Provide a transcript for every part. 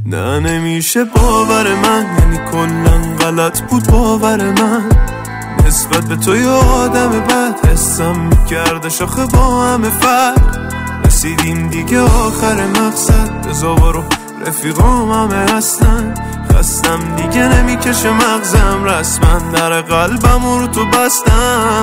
نه نمیشه باور من، یعنی کلن غلط بود باور من نسبت به تو یه آدم بد. حسم میکرده شاخه با همه فرق، رسیدیم دیگه آخر مقصد. بزاوارو رفیقام همه هستن، خستم دیگه نمیکشه مغزم. رسما در قلبم رو تو بستم.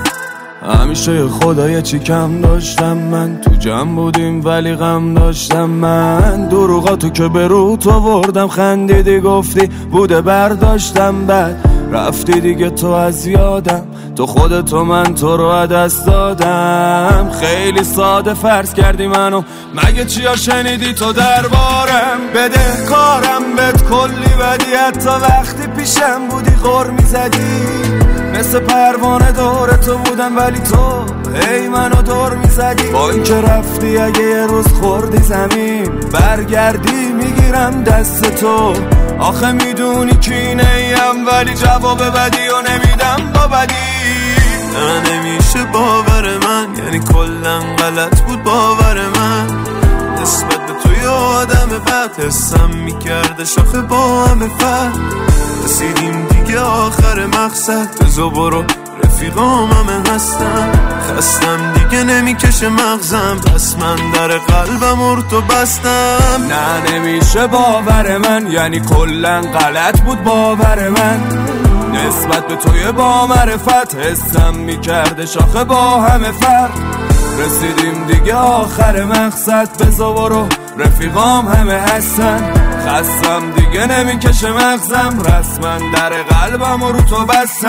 همیشه خدای چی کم داشتم من، تو جمع بودیم ولی غم داشتم من. دروغاتو که به رو تو وردم، خندیدی گفتی بوده برداشتم، بعد رفتی دیگه تو از یادم. تو خودتو من تو رو دست دادم. خیلی ساده فرض کردی منو، مگه چیا شنیدی تو دربارم؟ بده کارم بهت کلی بدی، حتی وقتی پیشم بودی غر میزدی. مثل پروانه دور تو بودم ولی تو هی منو دور میزدی. با اینکه رفتی اگه یه روز خوردی زمین، برگردی میگیرم دست تو. آخه میدونی کینه ایم ولی جواب بدی و نمیدم با بدی. نه نمیشه باور من، یعنی کلن غلط بود باور من نسبت به توی آدم بد. حسم میکرده شاخه با همه فرق، رسیدیم دیگه آخر مقصد. بزا برو رفیقام همه هستن، خستم دیگه نمیکشه مغزم. پس من در قلبم رو تو بستم. نه نمیشه باور من، یعنی کلن غلط بود باور من نسبت به توی با معرفت. حسم میکرده شاخه با همه فرق، رسیدیم دیگه آخر مقصد. بزا برو رفیقام همه هستن، خستم دیگه نمیکشه مغزم. رسما در قلبم رو تو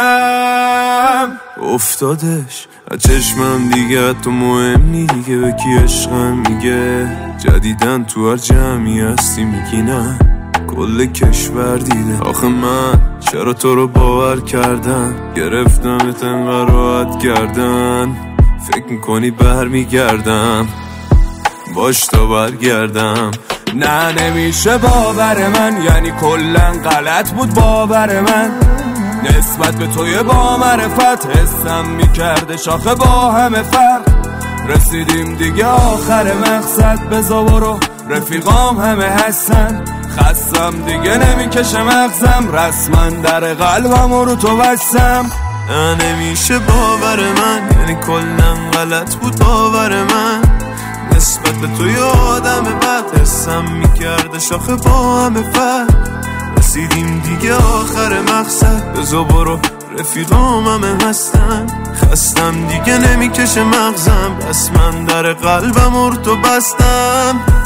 بستم. افتادش از چشمم دیگه، تو مهمی دیگه به کی عشقم میگه. جدیدن تو هر جمعی هستی میگی نه، کل کشور دیده. آخه من چرا تو رو باور کردم، گرفتمت انقدر راحت کردن. فکر میکنی برمیگردم، باش تا برگردم. نه نمیشه باور من، یعنی کلن غلط بود باور من نسبت به توی با معرفت. حسم میکرده شاخه با همه فرق، رسیدیم دیگه آخر مقصد. بزا برو رفیقام همه هستن، خستم دیگه نمیکشه مغزم. رسما در قلبم رو تو بستم. نه نمیشه باور من، یعنی کلن غلط بود باور من نسبت به توی آدم بد. حسم میکرده شاخه با همه فرق، رسیدیم دیگه آخر مقصد. بزا برو رفیقام همه هستن، خستم دیگه نمیکشه مغزم. پس من در قلبم رو تو بستم.